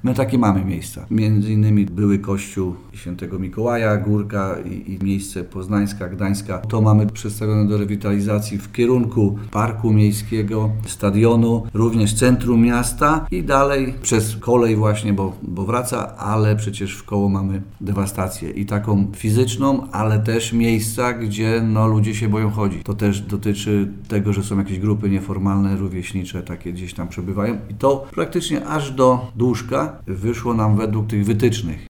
My takie mamy miejsca. Między innymi były kościół Świętego Mikołaja, Górka i miejsce Poznańska, Gdańska. To mamy przedstawione do rewitalizacji w kierunku parku miejskiego, stadionu, również centrum miasta i dalej przez kolej właśnie, bo wraca, ale przecież w koło mamy dewastację i taką fizyczną, ale też miejsca, gdzie ludzie się boją chodzić. To też dotyczy tego, że są jakieś grupy nieformalne, rówieśnicze, takie gdzieś tam przebywają i to praktycznie aż do Dłużka wyszło nam według tych wytycznych.